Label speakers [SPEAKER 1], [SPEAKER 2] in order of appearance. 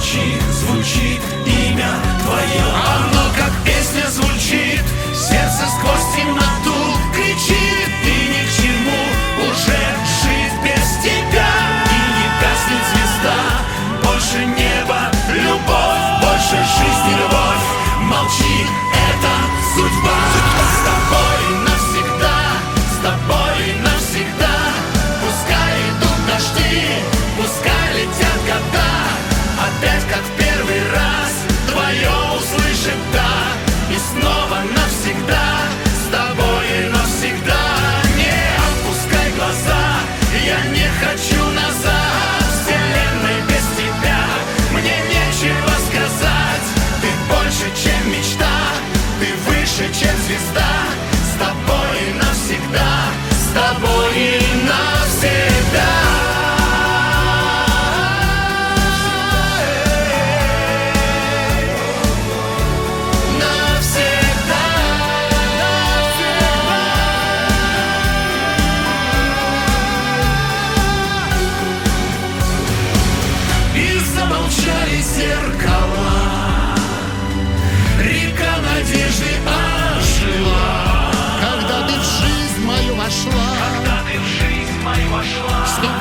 [SPEAKER 1] молчи, звучит имя твое. Оно как песня звучит, сердце сквозь темноту кричит. И ни к чему уже жить без тебя. И не гаснет звезда, больше неба любовь, больше жизни любовь. Молчи, это судьба. С тобой навсегда, с тобой навсегда. Пускай идут дожди, пускай летят года. Опять как в первый раз твое услышит «да». И снова навсегда, с тобой навсегда. Не опускай глаза, я не хочу назад. Вселенной без тебя мне нечего сказать. Ты больше, чем мечта, ты выше, чем звезда. С тобой навсегда, с тобой навсегда. Замолчали зеркала, река надежды ожила.
[SPEAKER 2] Когда ты в жизнь мою вошла,
[SPEAKER 1] Когда ты в жизнь мою вошла,